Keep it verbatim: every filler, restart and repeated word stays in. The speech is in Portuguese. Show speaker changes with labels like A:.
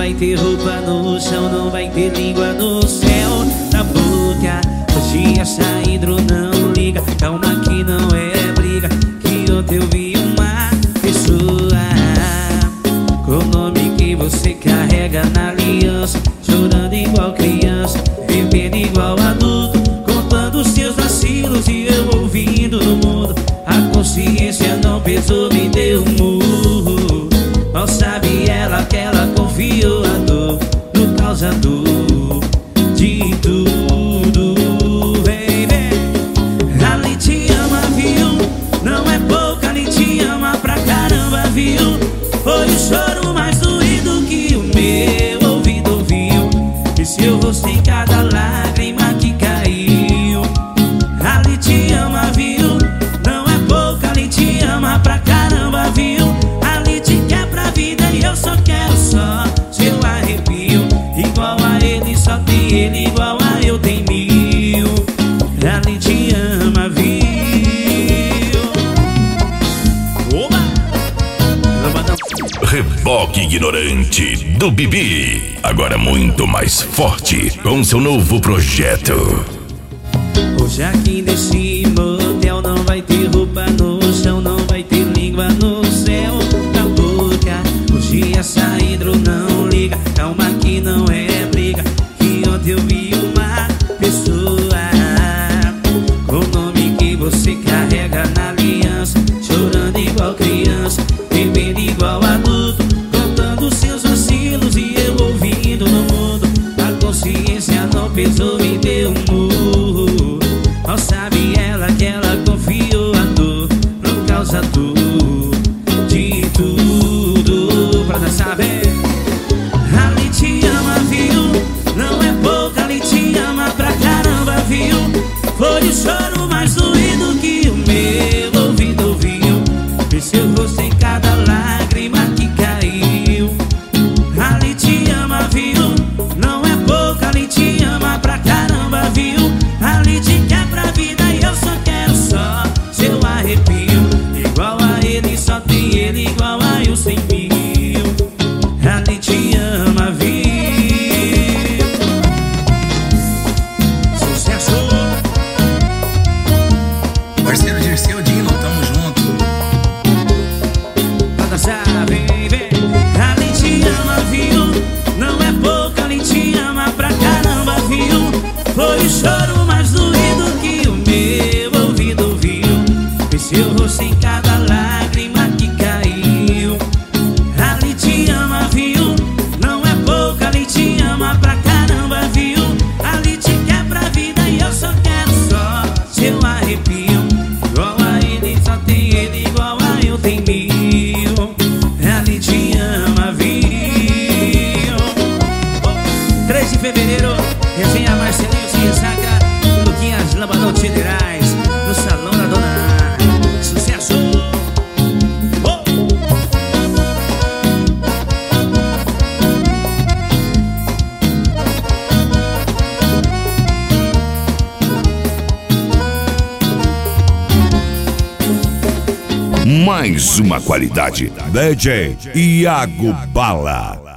A: vai ter roupa no chão, não vai ter língua no céu. Na boca, hoje a saída não liga. Calma que não é briga, que ontem eu vi uma pessoa com o nome que você carrega na aliança, chorando igual criança, bebendo igual adulto, contando seus vacilos e eu ouvindo no mundo. A consciência não pesou, me deu um murro. Mal sabe ela que ela confiou a dor no causador de tudo. Vem, vem. Ali te ama, viu? Não é pouca, ali te ama pra caramba, viu? Foi o choro mais doído que o meu ouvido ouviu. E seu rosto em cada lágrima que caiu. Ali te ama, viu? Não é pouca, ali te ama pra caramba, viu? Ali te quer pra vida e eu só quero só seu arrepio. Igual a ele, só tem ele, igual a eu tem mil. Ali te ama, viu? Oba!
B: Reboque Ignorante do Bibi, agora muito mais forte com seu novo projeto.
A: Hoje aqui nesse motel não vai ter roupa no chão, não vai ter língua no céu. Na boca, hoje a saída não liga. Calma que não é briga, que ontem eu vi uma pessoa com o nome que você carrega na aliança, chorando igual criança, bebendo igual adulto, contando seus vacilos e eu ouvindo no mundo. A consciência não pesou, me deu um murro. Mal sabe ela que ela confiou a dor no causador de tudo. Pra dançar, vem. Ali te ama, viu? Não é pouca, ali te ama pra caramba, viu? Foi o choro mais doído que o meu ouvido ouviu. Vi seu rosto em cada lágrima que caiu. Ali te ama, viu? Não é pouca, ali te ama pra caramba, viu? Ali te quer pra vida e eu só quero só seu arrepio. Igual a ele, só tem ele, igual a eu sem mil. Ali te ama, viu? Sucesso!
C: Parceiro Dirceu Dino, tamo junto.
A: Pra dançar, vem, vem. Ali te ama, viu? Não é pouca, ali te ama pra caramba, viu? Foi o choro mais doído que o meu ouvido ouviu. Vi seu rosto em cada lágrima que caiu. Ali te ama, viu? Não é pouca, ali te ama pra caramba, viu? Ali te quer pra vida e eu só quero só seu arrepio. Igual a ele, só tem ele, igual a eu tem mil. Ali te ama, viu? Oh, três de fevereiro, resenha Marcelinho se ressaca, Luquinhas Lambadão Federais, no Salão da Dona Ana. Sucesso! Oh!
B: Mais uma qualidade. D J Iago Bala.